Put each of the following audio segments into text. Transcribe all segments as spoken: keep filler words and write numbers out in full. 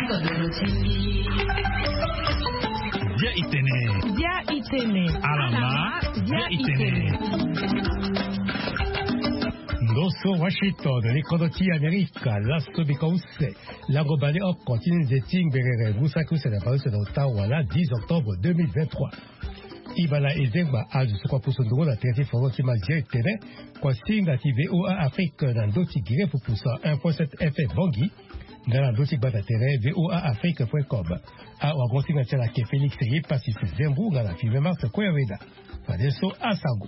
Dia itene. Dia itene. Alama. Dia itene. Dosso Washington, l'Econotie America, l'Astobicause, la Gobale Hop continue de Tingberere, Moussakus et la Paris de Ottawa, le dix octobre deux mille vingt-trois. Ibala Ezengba a du secours pour son droit à traiter Forotima Directene, quoi signe à V O A Afrique dans d'autres guillemets pour pousser un point sept F M Bangui, dans la dossier Bataterre, V O A Afrique point com. A Wagonsi Natala Ke Félix Seye, Passis Zembrou, dans la Five Mars, Koyaveda. Fadeso Asago.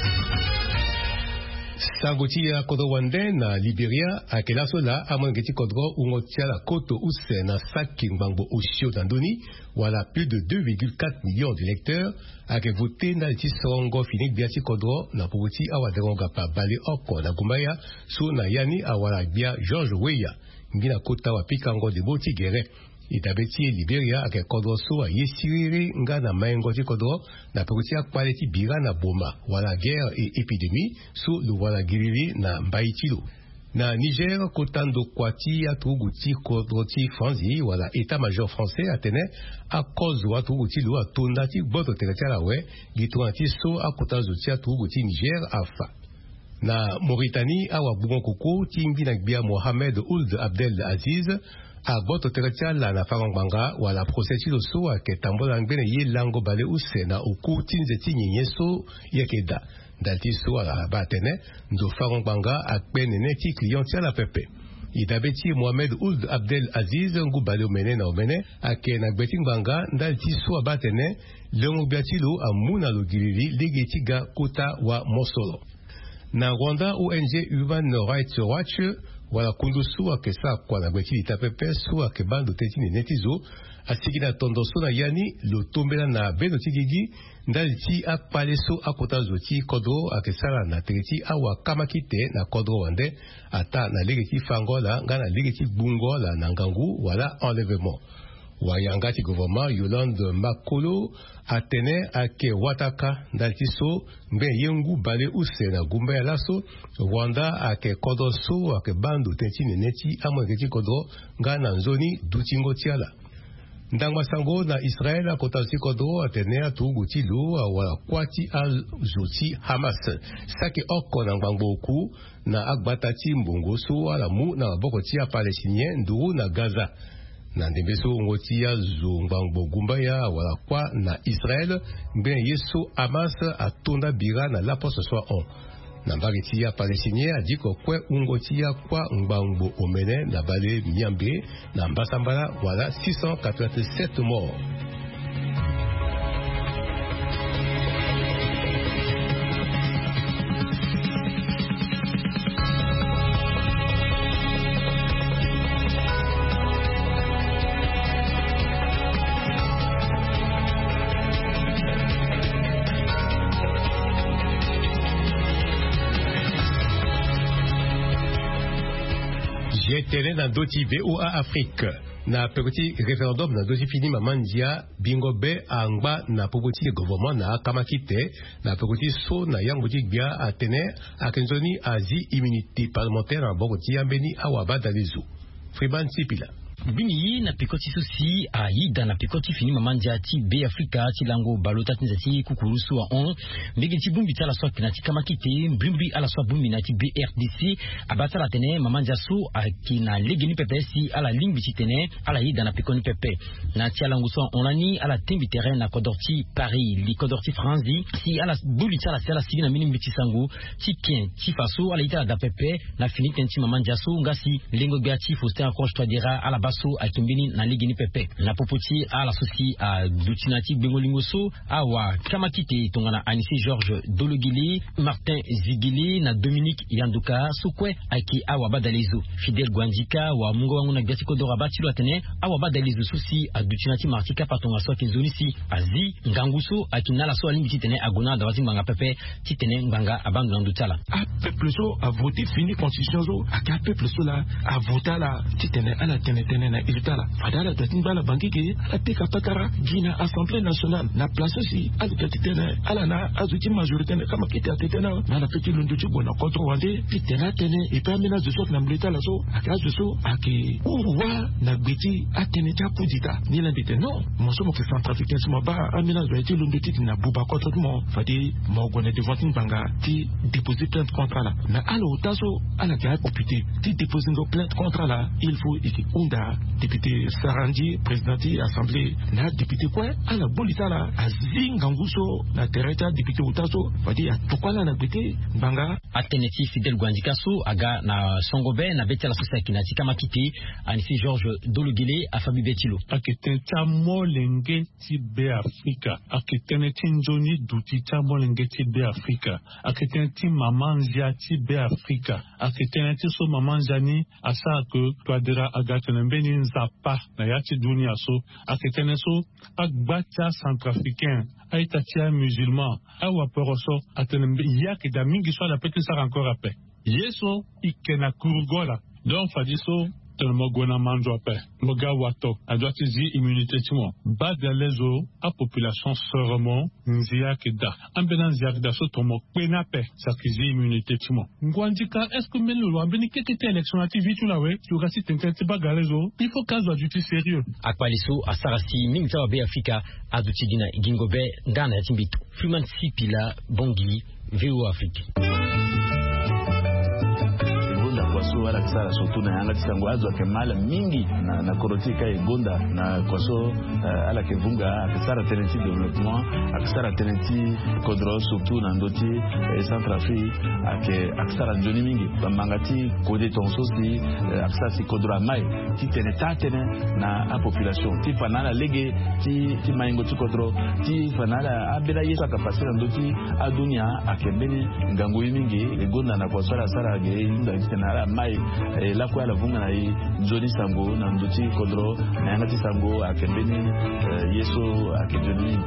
Sangotia Kodowande na Liberia akela sola amangeti kodro ungotia la koto use na saking bangbo oshio dandoni wala plus de deux virgule quatre millions d'électeurs ake voté na ti songo finik biati kodro na pouti awaderonga pa bale oko na gumaya so na yani awala bia George Weah ngina kota wa pikango de boti gere itabeti Liberia ake kodro so a yesiriri nga na maengo ti kodro na pouti akwaleti bira na boma wala guerre et épidémie so lu wala girili na mbaitilo na Niger kotando kwati atuguti kodroti franzi wala état-major français atene a cause atuguti lu atondati boto teretala we gitwanti so akotazo ti atuguti Niger afa na Mauritanie awa bugon koko timbi na bia Mohamed Ould Abdel Aziz a boto teretala na faranganga wala procès lo so ke tambola ngene ye lango bale use na oku tinzeti nyenyeso yakeda dalti so ala batene ndo faranganga akbenene ti client ya la pepe idabeti Mohamed Ould Abdel Aziz ngu bale omene na omene ake na gbeting banga dalti so abatene lengo biatilo amuna lo gilili legetiga kota wa Mosolo na Rwanda O N G Human Rights Watch wala kundusu akesa kwa na gweti itapepe su akebando tetini netizo asigina tondoso na yani lo tombela na beno tigigi ndaliti apaleso akotazo ti kodro akesala na tereti awa kamakite na kodro wande ata na legeti fangola nga na legeti bungola na ngangu wala enlèvement wayangati gouvernement Yolande Makolo atene ake wataka ndaltiso mbe yengu bale use na gumba ya laso Rwanda ake kodo so ake bando tentine neti amwegeti kodro nga na nzoni dutingo tiala ndangwa sango na Israel akotasi kodro atene atuguti lo wala kwati al zoti Hamas sake oko na ngbangoku na akbatati mbongo so wala mu na bokoti ya palestinien nduru na Gaza na ndembeso ngotia zongbango gumbaya wala kwa na Israel mbe yeso Hamas atonda bira na la poste soit on na mbageti ya palestinien adiko kwe ungotia kwa ngbango omene na bale miambe na mbasambala wala six cent quatre-vingt-sept morts. Tele na doti V O A Afrique na petit référendum na doti fini mamandia bingo be angba na popoti gouvernement na kamakite na petit so na yanguti bia atene akenzoni azi immunité parlementaire en bogoti yambeni awaba dalizu Friban Sipila bini na pikoti sosi a yida na pikoti fini mamanja ti be Afrika ti lango balota tinzati kukurusu wa on mbegi ti bumbi tala so kinati kamakite mbrimbi ala so bumbi na ti B R D C abata la tene mamanja so a kina legeni pepe si ala lingbi ti tene ala yida na pikoni pepe na ti lango so onani ala tembi terrain na kodorti Paris li kodorti Franzi si ala buli tala si ala sigi na minimbi ti sango ti kien ti faso ala yida da pepe na fini tenti mamanja so ngasi lengo beati foster encore je dira ala baso akimbini na ligini pepe na popoti ala sosi a dutinati bengolingoso awa kamakite tongana Anissé Georges Dologili Martin Zigili na Dominique Yanduka sokwe aki awa badalezo Fidel Gwandika wa mungo wangu na biatiko dora batilo atene awa badalezo sosi a dutinati martika patonga so kezonisi azi nganguso akinala so alimbi titene agona dawati mbanga pepe titene mbanga abandu nandutala a peuple so a voté fini constitution so a peuple so la a voté la titene ala tene tene na ilitala fadala datin bala bangike ala tika patara gina assemblée nationale na place si ala tatitene ala na azuti majorité kama kita tetena na la petit lundu chugo na contre wande pitena tene et permina de sort na mleta la so akazu so aki uwa na gbeti atene ta pudita ni la bite non mo so mo ke centrafricain mo ba amina zo eti lundu tit na buba contre mo fadi mo gone devant banga ti déposer plainte contre la na ala utaso ala ka député ti déposer plainte contre la il faut iki unda député Sarandi présidenti assemblée na député quoi ala bolita la azinga nguso na tereta député utaso fadi atokwala na gbeti banga ateneti Fidel Gwandikaso aga na Songobe na betela sosa kinati kama kiti anisi George Dolugile afabi betilo akitenta molenge ti be Afrika akiteneti njoni duti ta molenge ti be Afrika akiteneti mamanzia ti be Afrika akiteneti so mamanzani asa ke twadera agatene mbeni nzapa na yati dunia so akitene so agbatia centrafricain aitatia musulman awa poroso atenembe yaki da mingi so la petit ça encore après yeso ikena kurgola donc fadiso tellement gona manjo après moga wato adoti zi immunité timo bada lezo a population serment nzia kida ambena nzia kida so tomo penape sakizi immunité timo ngwandika est-ce que menu lo ambeni kete élection active tu la we tu rasi tentete bagalezo il faut caso aduti sérieux akwaliso asarasi mingza wa be Afrika aduti dina gingobe ndana ya timbitu Freeman Sipila Bongi V O Afrique kwaso wala kisara sotu na yanga tisango azo akemala mingi na, na korotika egonda na kwaso uh, ala kevunga akisara tenenti development akisara tenenti kodro surtout na ndoti eh, Centrafrique ake akisara njoni mingi bamangati kode tonso si uh, akisara si kodro amai ti tene tatene na a population ti fanala lege ti ti maingo ti kodro ti fanala abela yesa kapasira ndoti adunia akembeni ngango mingi egonda na kwaso ala sara ge inda tena mai eh, la kwa la vunga na i Johnny Sango na nduti kodro na yangati Sango akembeni eh, yeso akejoni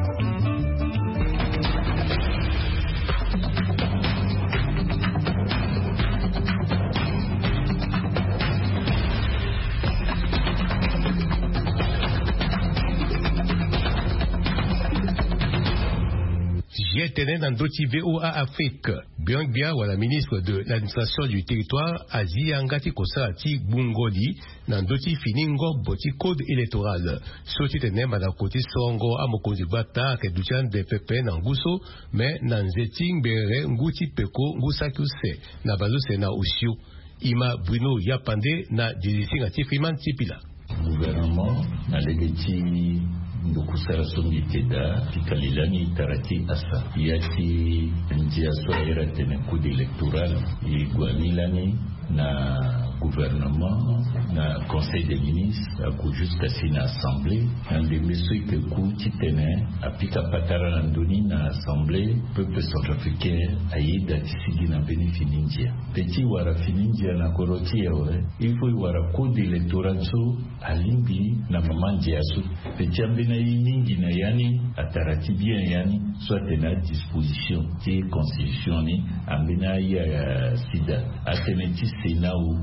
Tenait dans d'autres V O A Afrique. Bien bien la ministre de l'administration du territoire Asie Angati Kosati Bungoli dans d'autres finingo boti code électoral. Soti tenait madame côté songo amokozi bata ke duchan de pepe nanguso mais nanzeting bere nguti peko ngusakuse na bazo sena usio ima Bruno Yapande na dirisinga Tifriman Tipila. Gouvernement na legeti ndukusara songi teda pikalilani tarati asa yati njia soera tene kudi electoral igwanilani na gouvernement na conseil des ministres aku jusqu'à sina assemblée en de mesures que kuti tene apika patara landoni na assemblée peuple centrafricain aida tisigi na benefinindia petit wara finindia na koroti ewe ifo wara code electoral so alimbi na mamandia so petit ambina yiningi na yani atarati bien yani soit tena disposition ti constitution ni ambina ya sida ateneti senau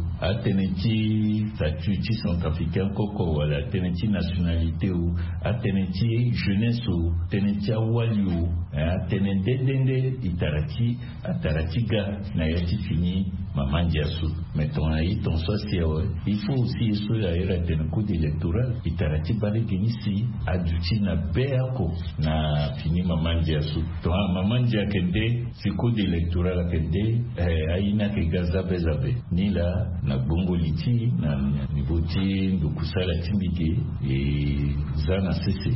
ateneti statut centrafricain koko wala ateneti nationalité ou ateneti jeunesse ou ateneti awali ou atenende dende itarati atarati ga na yati fini mamandia su mettons aí ton social il faut aussi eso ya era ten code électoral itarati bale genisi aduti na beako na fini mamandia su to mamandia kende si code électoral kende eh, aina ke gaza bezabe ni la na bongo liti na niboti ndukusala timbige e zana sese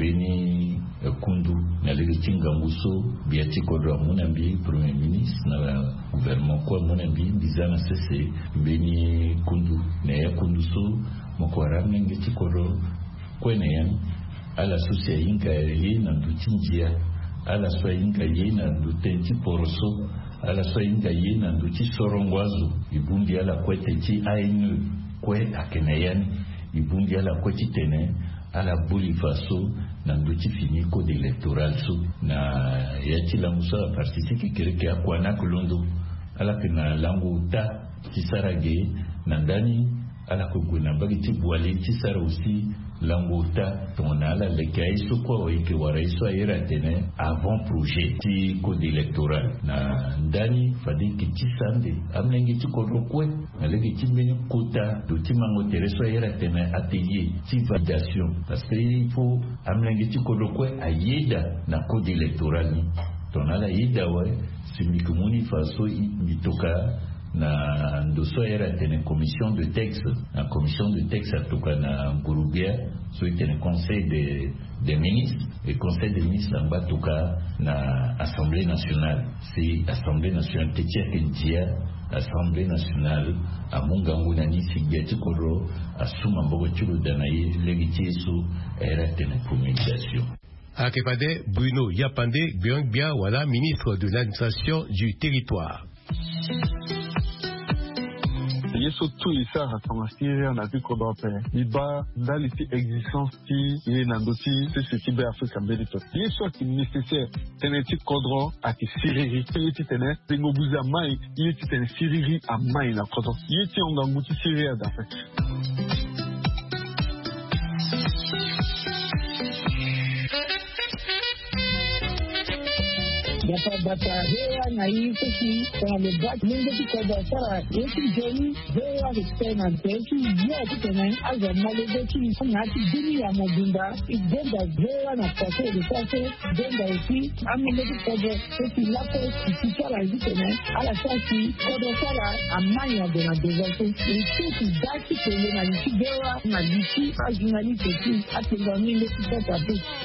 beni kundu na lege tinga muso biati kodwa munambi premier ministre na gouvernement kwa munambi bizana sese beni kundu na ya kundu so mokwara mengi tikoro kwene yani ala susia inka ye na dutinjia ala swa inka ye na dutenti poroso ala swa inka ye na duti sorongwazo ibundi ala kwete ti ainu kwe akenayani ibundi ala kwete tene ala buli faso na nduti fini code électoral so na yati la musa participe kireke akwana kulondo ala kina langu ta kisarage na ndani ala kuguna bagi ti buale ti sara aussi langota tonala le kai so ko ke waraiso era tene avant projet ti code électoral na ndani fadi ki ti sande amnengi ti ko rokwe alegi ti meni kota do ti mango tereso era tene atelier ti validation parce que il faut amnengi ti ko rokwe ayeda na code électoral ni tonala yeda wa simikumuni faso mitoka na ndoso era tene commission de texte na commission de texte atuka na Ngurubia so tene conseil de des ministres et conseil des ministres en batuka na assemblée nationale c'est assemblée nationale tetia kentia assemblée nationale a mungangu na nisi gati koro asuma mbogo chulo danaye legitiesu era tene promulgation. Akepade Bruno Yapande Biangbia wala ministre de l'administration du territoire. Surtout ici à Syrie on a vu qu'on doit faire il va dans les existences qui est dans dossier c'est ce type d'Afrique américaine il soit qui nécessaire c'est un petit cadre à qui Syrie il est tenait c'est nos bouts à main il est tenait Syrie à main la cadre il est on a goûté Syrie à d'Afrique. Bata bata hewa na hii sisi kwa mbati mungu kwa sara yesu jeni hewa kitena yesu yeye kitena aza malezechi kuna ati dini ya mobimba igenda hewa na kwa sababu sasa genda hivi amene kwa yesu lapo kitara kitena ala sasa kwa sara amanya de na dezato yesu dati kwenye na hewa na diti ajinali kiti atenga mimi kwa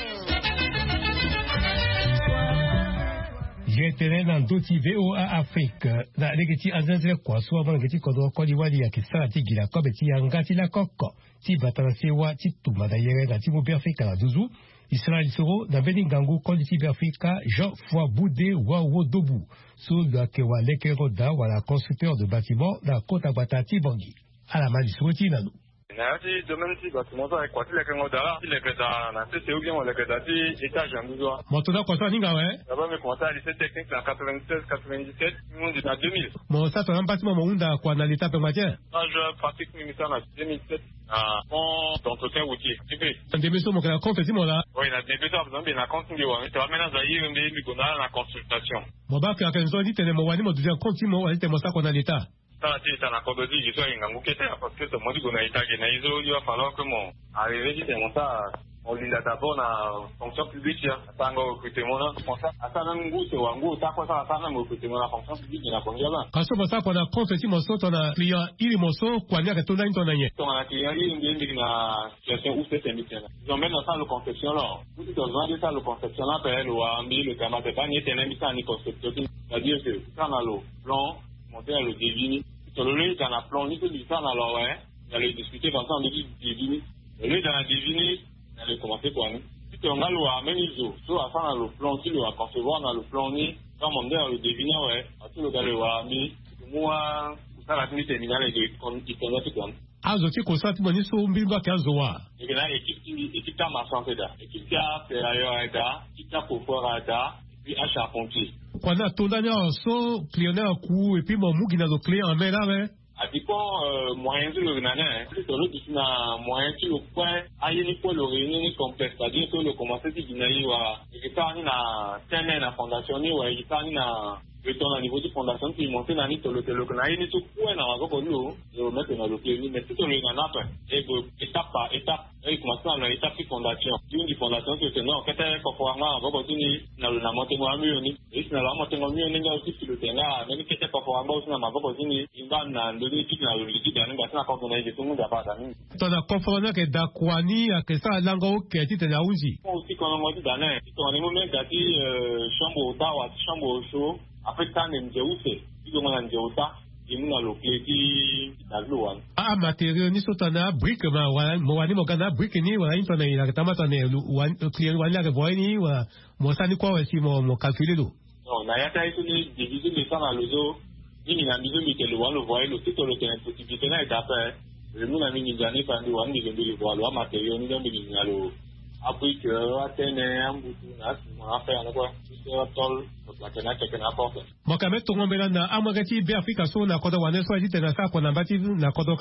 Jetene dans d'autres V O A Afrique. Na legeti azanzele kwa suwa mwana geti kodo kodi wali ya kisara tigi la kobe ti yangati la koko. Ti batanasewa ti tumada yere na ti mubi Afrika la duzu. Israel Soro na veni gangu kodi ti Afrika Jean Foi Boudé wa Wodobu. Sous la kewa leke roda wala constructeur de bâtiment na kota batati bangi. À la mani souti nanou. Nati domaine si bâtiment ça quoi ti leke ngoda ti leke da na c'est ou bien on leke da ti étage en douze. Motoda kwa ninga ouais. D'abord me commencé à lycée technique en quatre-vingt-seize quatre-vingt-dix-sept, nous on dit en deux mille. Mon ça ton bâtiment mon unda kwa na l'état pematia. Moi je pratique militaire en deux mille sept à pont d'entretien routier. En deux mille sept mon compte ti mon là. Oui, na deux mille sept besoin bien na compte ngi wa. Tu vas maintenant zaïr mbi mi kona na consultation. Mon ba ka kenzo ni tene mo wani mo deuxième compte mo wali te mo ça qu'on a l'état. Ça tu t'as na code dit je suis en ngukete parce que ce modi kona ita ke na izo il va falloir que mon arriver dit mon ça on lit d'abord na fonction publique ya tango recrutement na pour ça asa na ngu se wangu ta kwa ça sana recrutement na fonction publique na kongia ba kaso ba ça qu'on a compte ti mo so ton client ili mo so kwa nya ke to na ton nye ton na client ili ngi na situation où c'est indiqué ils ont même dans le conception là où tu dois demander ça le conception là per le ambi le kama te pas ni tenen bi ça ni conception c'est-à-dire que ça na le plan monter le deviner sur le lieu dans la plan ni que du ça na le ouais dans le discuter dans ça on dit deviner le lieu dans la deviner elle commencer quoi nous si on a le même iso so à ça le plan si le concevoir dans le plan ni quand on dit le deviner ouais à tout le gars le wa mi moi ça la tenue terminale et comme il connaît tout comme azo ti ko sa ti mo ni so mbi ba ka zo wa et que là équipe équipe ta ma santé da équipe ta ferrailleur da équipe ta coiffeur da puis à charpentier kwa na to danya so client ku et puis mon mugi na do client en main là ouais a dépend euh, moyen de le nana c'est le dit na moyen qui le point ayi ni pour le réunir ni complexe c'est-à-dire que le commencer ti dinayi wa et que ça ni na tene na fondation ni wa et ça ni na le ton au niveau de fondation qui monter na ni to le le na ni tout point na ko ko lo je mettre dans le pied mais tout le na na et étape par étape et commencer dans l'étape de fondation une di fondation c'est non que t'es conformément ko ko ni na le na monter moi mieux ni et na la monter moi mieux ni ga aussi le terrain mais que t'es conformément aussi na ma ko ni inga na ndoni ti na le dit dans nga na ko na je tout monde pas ça ni to na conformément que dakwani a que ça lango que ti te na uzi aussi quand on dit dans un on est même dati chambre dawa chambre chaud après ça ne me dit si on a dit ça il nous a le clé dans l'eau ah matériau ni sotana brique ma wala mo wani mo kana brique ni wala intona ila kama tane wan client wala ke boy ni wa mo sani kwa wasi mo mo calculer do non na yata itu ni diviser le temps dans le dos ni na mizo mi ke le wan le voyer le tout le terrain possibilité na eta faire le nous na mi ni jani pa ndi wan ni ndio le voir le matériau ni ndio ni lo après que atene ambutu na mo affaire na quoi c'est tol la kana ke na porte mo ka meto ngombela na amagati be Afrika so na kodo wane so ajite na sa ko na bati na kodo ka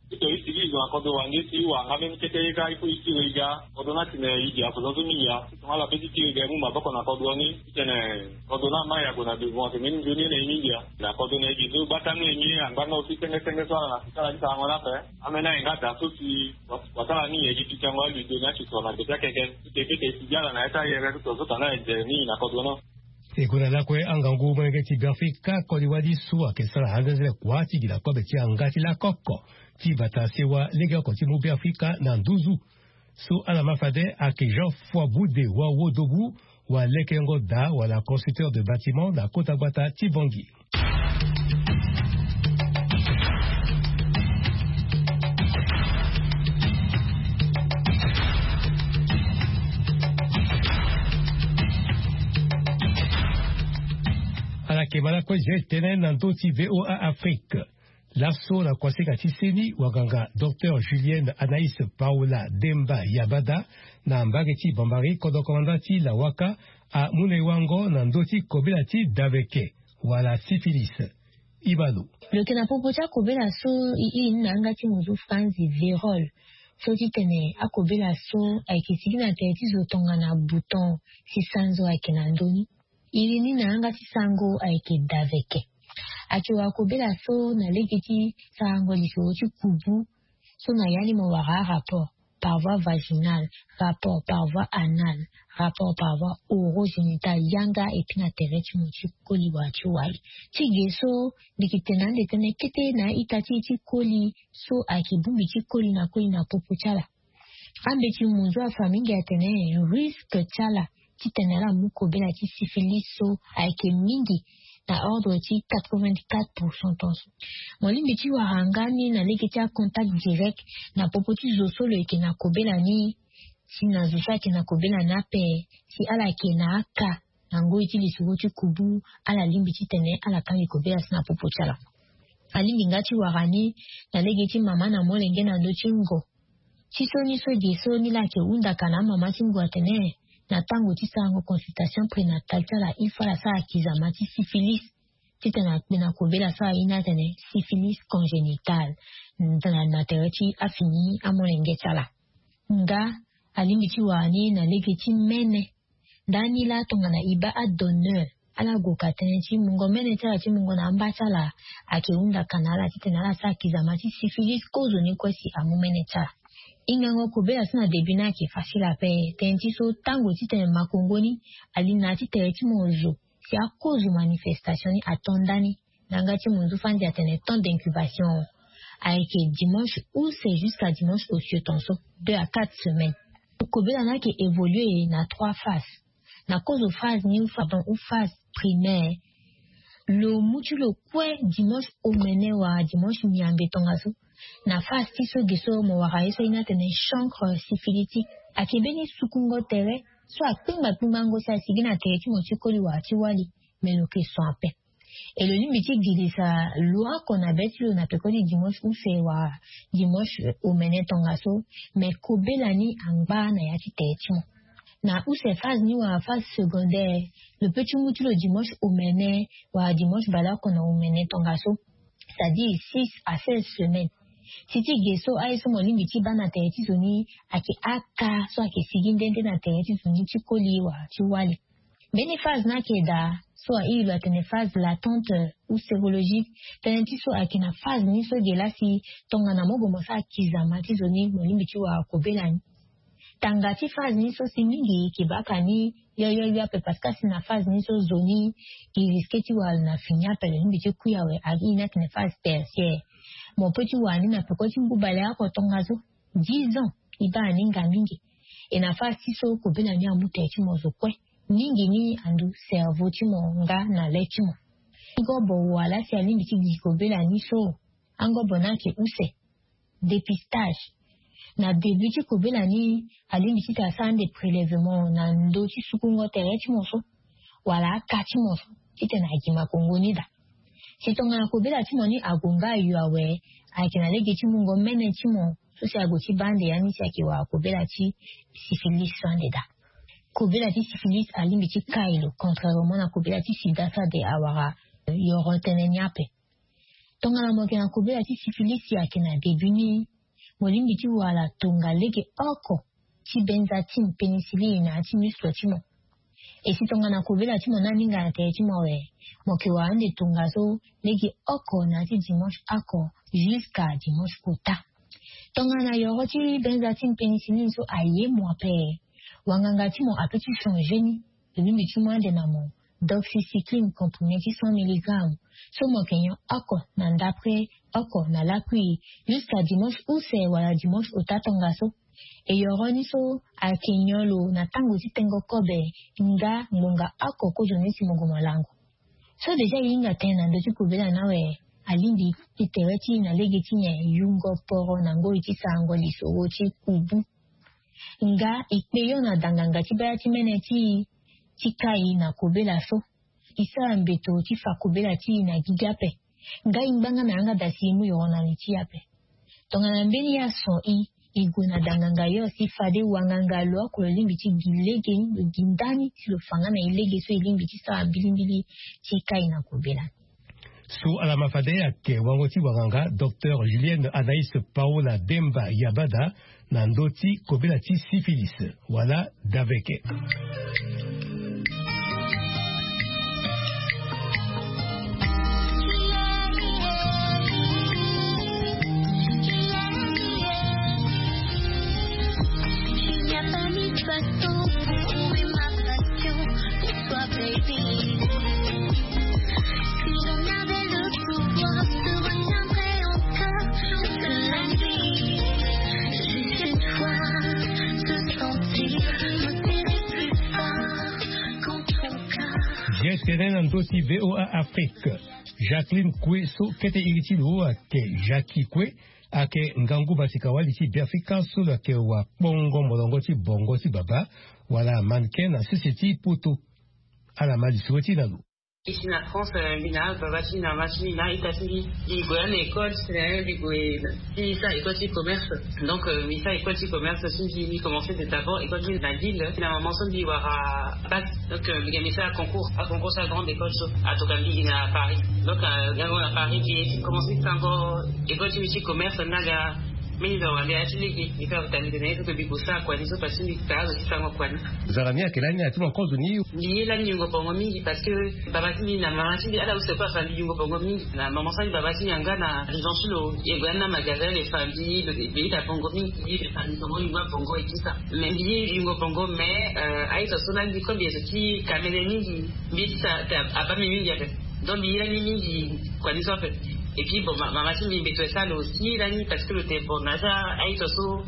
ito isigi zo akodo wange ti wa ngabe mkete ga ipo isiri ga odona tine idi akodo zo miya to ala peti ti ga mu mabako na akodo ni tene odona ma ya gona de bon tene ni ni ni india na akodo ne ji zo bata ni ni anga no si tene tene so ala sala ni ta ngala pe amena inga da so ti watala ni eji ti tangwa lu do na ti so na de keke ti te te ti jala na eta yere to zo tana de ni na akodo no e kuna lakwe angangu mwenge ti Afrika kodi wadi suwa ke sala hanzele kwati gila kobe ti angati la koko ti bata sewa lega ko ti mubi Afrika na nduzu so ala mafade ake Jean Foi Boude wa wodobu wa lekengo da wa la constructeur de bâtiment na Kota Bata ti Bangui. Kemala kwa jetene nandoti V O A Afrique. Lasso la kwaseka tiseni waganga Docteur Julienne Anaïs Paola Demba Yabada na mbageti bambari kodo komandati la waka a munewango nandoti kobelati daveke wala syphilis. Ibalo. Le kenapopocha kobela so i nangati muzu franzi virol. Soki tene akobela so aikitiki na teti zotonga na bouton si sanzo aikenandoni. Ilini na anga si sango aike daveke. Akiwa kobela so na legeti sango liso chi kubu. So na yani mwara rapport par voie vaginale, rapport par voie anale, rapport par voie orogénitale, yanga epina tereti mchi koli wachi wali. Chige so dikitena detene kete na itati chi koli so akibumbi chi koli na koli na popo chala. Ambe chi munzwa famingi atene risque chala. Ti tenera muko bela ti syphilis so aike mingi na ordre ti quatre-vingt-quatre pour cent tonso. Molimbi ti warangani na leke ti a contact direct na popo ti zo solo eke na kobela ni si na zo so ake na kobela na pe si ala ke na aka na ngoi ti lisugo ti kubu ala limbi ti tene ala kangi kobela si na popo ti ala. Alimbi nga ti warani na leke ti mama na molenge na ndo ti ngo. Ti so ni so ge so ni la ke undaka na mama ti ngo atene. Na tango ti sango consultation prénatale tala il faut la sa akizama ti syphilis ti tena na kobela sa ina tene syphilis congénitale tena na tereti afini amolenge tala nga alimbi ti wani na lege ti mene dani la tonga na iba a donneur ala goka tene ti mungo mene tala ti mungo na amba tala ake unda kanala ti tena la sa akizama ti syphilis kozo ni kwesi amu mene tala. Ingango kobela sina debina ki facile pe tenti so tango ti tene makongoni alina ti tereti mozo si a cause manifestation ni atondani nanga ti mozo fandi atene temps d'incubation aike dimanche ou c'est jusqu'à dimanche au tonso deux à quatre semaines. Kobela na ki évoluer na trois phases. Na cause phase ni ou pardon ou phase primaire. Le mutulo kwe dimanche au mene wa dimanche miambe tongaso. Na phase ti so geso mo wakaye so ina tene chancre syphilitique akebeni sukungo tere so akpimba pimba ngo sa sigina tere ti mo ti koli wa ti wali mais le que sont à peine. Et le limbi ti gili sa loi qu'on a bêti le na pekoni dimanche ou c'est wa dimanche au mene tongaso mais kobelani angba na ya ti tere ti mo. Na ou c'est phase ni wa phase secondaire le petit mouti le dimanche au mene wa dimanche bala qu'on a au mene tongaso c'est-à-dire six à seize semaines. Titi geso aiso molimbi ti bana tereti zoni ake aka so ake sigindende na tereti zoni ti koli wa ti wali. Beni phase na keda so a ilu atene phase latente ou sérologique tenenti so ake na phase ni so gela si tonga na mogo mosa kizama ti zoni molimbi ti wa kobelani. Tanga ti phase ni so si mingi ki baka ni yo yo yo pe paska si na phase ni so zoni ki riske ti wa na finya pe molimbi ti kuyawe agi na tene phase tertiaire. Mon petit wani na pekoti mbubale ako tongazo dix ans iba aninga mingi e na fa siso ko bena ni amute ti mozo kwe mingi ni andu cerveau ti mo nga na le ti mo ngo bo wala si alimbi ti ko bela ni so ango bona ke use dépistage na début ti ko bela ni alimbi ti ta sande prélèvement na ndo ti sukungo tere ti mo so wala ka ti mo so ti tena gima kongoni da. Si tonga kobela ti moni agonga yu awe akina lege ti mungo mene ti mo so si ago ti bande yani si ake wa kobela ti syphilis sande da. Kobela ti syphilis alimbi ti kailo contrairement na kobela ti sida sa de awara yoro tene nyape. tonga na moke na kobela ti syphilis ya ke na debuni molimbi ti wala tonga lege oko ti benzathine penicilline na ti muslo ti mo e si tonga na kobela ti mo na minga na te ti mo we moke wa ande tonga so lege oko na ti dimanche ako jusqu'à dimanche kota tonga na yoro ti benzathine penicilline so aye mo ape wanganga ti mo ape ti changer ni molimbi ti mo ande na mo doxycycline comprimé ti cent milligrammes so mo kenyo ako na ndapre ako na l'appui jusqu'à dimanche ou c'est wala dimanche ota tonga so e yoro ni so a kenyolo na tango ti tengo kobe nga ngonga ako ko joni si mongo malango so deja yinga tena ndo ti kubela nawe alindi itewe ti na lege ti nye yungo poro na ngo iti sango liso ti kubu nga ikpeyo na danganga ti baya ti mene ti ti kai na kobela so isa mbeto ti fa kobela ti na gigape nga imbanga na anga dasi mu yo na ti yape tonga na mbeni ya so i igu na danganga yo si fade wanganga lo ko limbi ti gilege ni gindani ti lo fanga na ilege so ilimbi ti sa mbilimbili ti kai na kobela Sous à la mafade yake wangoti wanganga Docteur Julienne Anaïs Paola Demba Yabada nandoti kobela ti syphilis wala daveke. Tenen andoti V O A Afrique. Jacqueline Kwe so kete iriti lo ake Jackie Kwe ake ngangu basika wali ti Biafrika so la ke wa bongo molongo ti bongo ti baba wala mannequin na société poto ala mali swati na lo. Ici en France, Mina, Babati, Namati, Mina, Itasmi, Ligoyan, école, c'est Ligoyan, Misa, école de commerce. Donc, Misa, école de commerce, c'est une commencé de d'abord, école de la ville, la maman son d'Iwara, Bac. Donc, Misa, à concours, à concours à grande école, à Tokambi, à Paris. Donc, à Paris, qui commencé d'abord, école de commerce, Naga. Mais non, on est actually il faut t'aller donner que bigo ça quoi les autres parce que les cases qui sont quoi Zarami à quel année a-t-il encore donné lié la nyungo pongo mingi parce que babati na mama ti ala usepa pas famille nyungo pongo mingi na mama sa babati nyanga na rivanchulo et gwana magasin les familles le pays ta pongo mingi les familles pongo nyungo pongo et tout ça mais lié nyungo pongo mais aïta sona dit comme bien qui kamele mingi bi ça a pas mingi avec donc lié la mingi quoi les autres. Et puis, bon, ma machine m'a mis ça aussi, là, parce que le téléphone, là, a été aussi,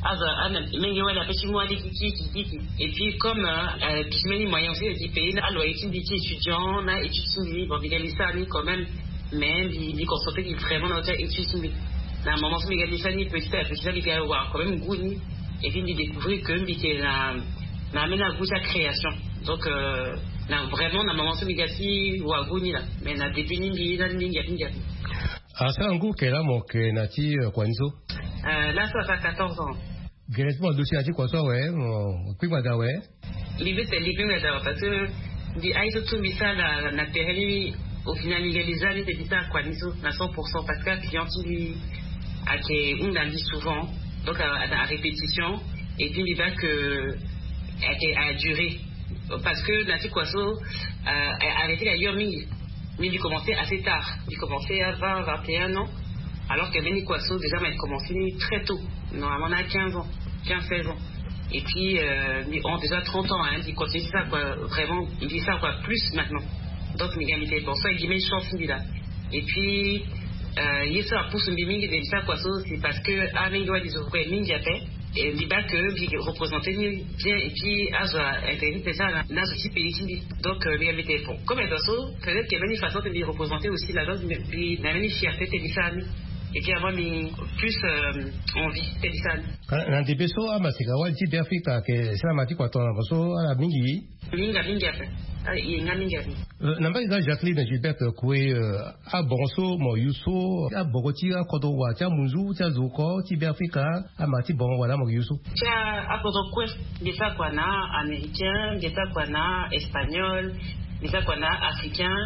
et puis, comme, euh, puis, les moyens aussi, les pays, là, alors, étudiants, étudiants, là, étudiants, bon, il y a ça, quand même, mais, il constatait qu'il vraiment, là, étudiants. Là, à un moment, il y a ça, petit à petit, il y a quand même, goût, et puis, il découvrit que, il y a, la, la goût à création. Donc, euh, là, vraiment, à un moment, il y a si, ou à goût, là, mais, là, depuis, il y a, il y a, il y a, Asangu kela moke nati kwanzo. Euh là ça fait quatorze ans. Directement dossier nati kwanzo ouais, kui mada ouais. L'idée c'est l'idée mada parce que di aizo tout misa la na période au final légaliser les débitants kwanzo à cent pour cent parce que client qui a que on l'a dit souvent donc à, à répétition et puis il va que a, a duré parce que nati kwanzo a arrêté la yomi. Mais il commençait assez tard. Il commençait à vingt, vingt et un ans. Alors que Benny Kwasso, déjà, il a commencé très tôt. Normalement, on a quinze ans, quinze, seize ans. Et puis, euh, on a déjà trente ans. Hein, il continue ça, quoi. Vraiment, il dit ça, quoi, plus maintenant. Donc, il était pour ça, il dit, mais chance, il là. Et puis, euh, il y a pour ce miming, il dit ça, Kwasso, c'est parce que, à Mingoa, ils ont fait Ming, et il dit que, il représentait bien, et puis, à intérêt, c'est ça, là, aussi, pays, donc, il y avait des fonds. Comme Kwasso, peut-être qu'il y avait une façon de les représenter aussi là-dedans, mais il y avait une fierté, c'est ça, et puis avoir plus euh, envie, c'est ça. Quand des personnes, ah, mais c'est quand même, si d'Afrique, que c'est la matière, quoi, ton avançon, à la mingi. Minga, minga, il y a minga. Namba ida Jacqueline Gilbert Kwe a bonso mo yuso a bogoti a kodo wa cha munzu cha zuko ti Biafrika a mati bon wala mo yuso. Cha a kodo kwe de ça quoi na américain, de ça quoi na espagnol, de ça quoi na africain.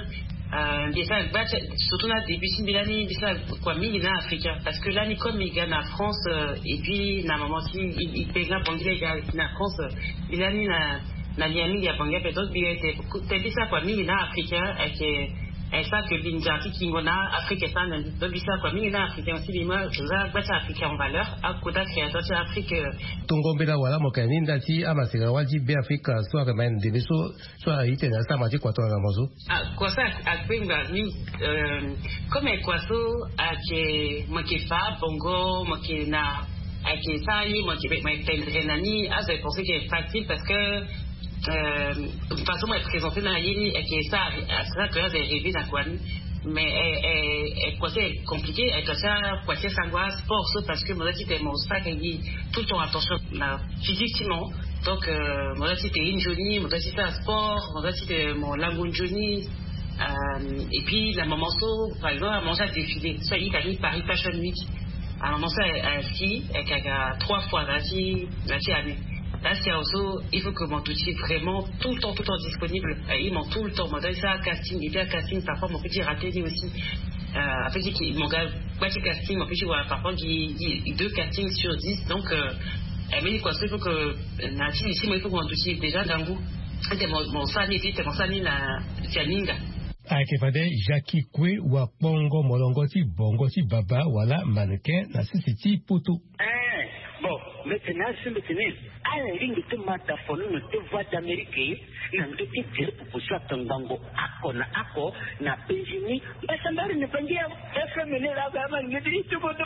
Euh, bisa surtout là depuis Simbilani bisa quoi mille africain parce que là ni comme il gagne en France euh, et puis na moment si il il paye la banque il gagne en France il a ni na na liami ya banque peut-être bien c'est c'est bisa quoi mille africain et que et ça que l'injati qui ngona Afrique ça donc bisa quoi mille africain aussi les moi ça quoi ça africain en valeur à côté créateur c'est Afrique tungombela wala mokani ndati amasika waji be Afrique soit que même de so soit ite na ça mati kwa toi na mozo ah quoi ça à kwinga ni comme quoi ça à que moi qui fa bongo moi qui na à que ça y moi qui moi t'entraînani ah c'est pensé que c'est facile parce que Euh, de toute façon, elle est présentée dans la ligne et que ça, ça que j'ai rêvé dans quoi, mais elle, quoi c'est compliqué, elle doit faire quoi c'est sanguin sport, parce que moi c'était mon sac qui dit tout le temps attention physiquement, donc euh, moi c'était une journée, moi c'était un sport, moi c'était mon langue journée. Euh, et puis la maman so, par exemple, elle mange à défiler, soit il arrive Paris Fashion Week, à maman ça elle ski, elle a trois fois la fille, la fille année. Là, c'est aussi, il faut que mon outil vraiment tout le temps, tout le temps disponible. Ils m'ont tout le temps. Moi, ça, un casting, il y a un casting, parfois, mon petit raté, lui aussi. Euh, en fait, mon gars, petit casting, mon petit, voilà, parfois, il y a deux castings sur dix. Donc, euh, elle m'a dit quoi, il faut que, Nathalie, ici, moi, il faut que mon outil, déjà, d'un goût, c'était mon, mon sani, c'était mon sani, la, Tianinga. Akefade Jackie Kwe wa Bongo Molongoti Bongoti Baba wala mannequin na sisiti poto. Eh, bon, maintenant, c'est maintenant. À la ligne de mataphone, nous te voix d'Amérique, nous te dire pour ça tangango ako na ako na Benjamin, mais ça m'a ne pas dire, ça fait mener la gamme, il dit tout bon.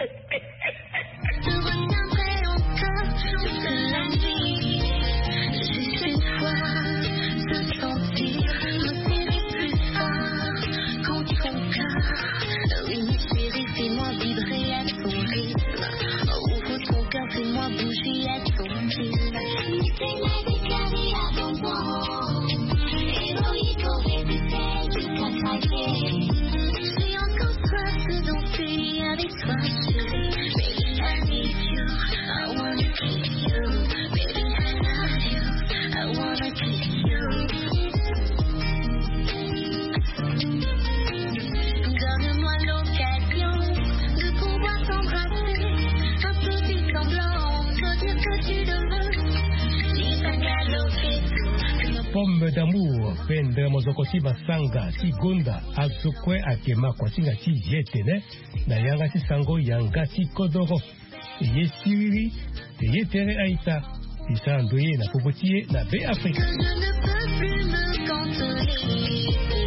Juste une fois, se sentir. Fais-moi vibrer à ton rythme. Ouvre ton cœur, fais-moi bouger à ton fil. T'es la déclarée avant moi. Héroïque au résultat jusqu'à craquer. J'ai encore soif de danser avec toi, chérie. Baby, I need you. I wanna kiss you. Baby, I love you. I wanna kiss you. Donne-moi l'occasion de pouvoir t'embrasser, un petit semblant, te dire que tu le veux, si ça galope. Pomme d'amour, pendre mozokoti basanga, si gonda, azokwe akema kwa singa si jetene, na yanga si sango yanga si kodoro, ye siriri, te ye tere aita, isa andoye na popotiye na be Afrique. Je ne peux plus me cantonner.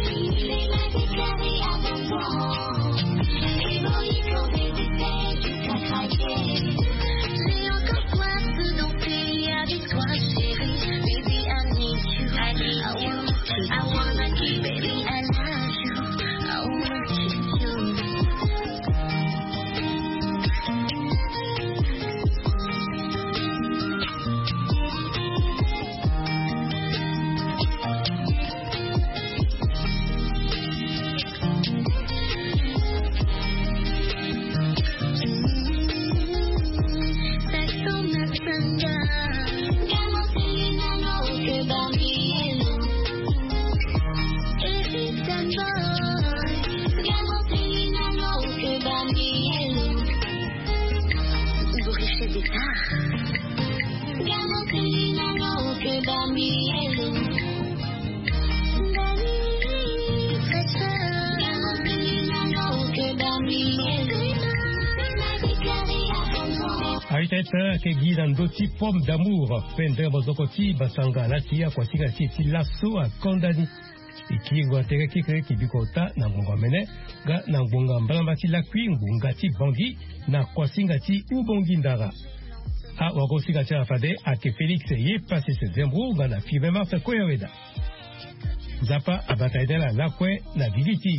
J'ai encore soif de danser avec toi, chérie. Baby, I need you. I need you. I wanna keep, baby, I love you. I wanna kiss you. Aiteta ke gidan doti pomme d'amour pendre bozokoti basanga latia kwa singa siti lasso a kondani ikigwa tere kikre kibikota na ngonga mene ga na ngonga mbalamba ti lakwi ngonga ti bangi na kwa singa ti ubongi ndara a wako singa ti afade ake Felix ye passe se zembro ga na fivema fe koyaweda zapa abataidela lakwe na biditi.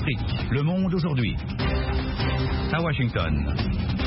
Afrique, Le Monde aujourd'hui. À Washington.